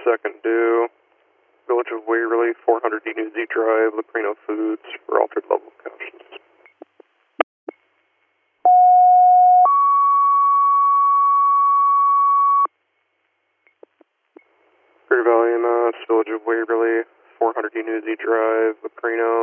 second due. Village of Waverly, 400 New Z Drive, Lucrino Foods, for altered level cautions. Greater Valley EMS, Village of Waverly, 400 New Z Drive, Lucrino,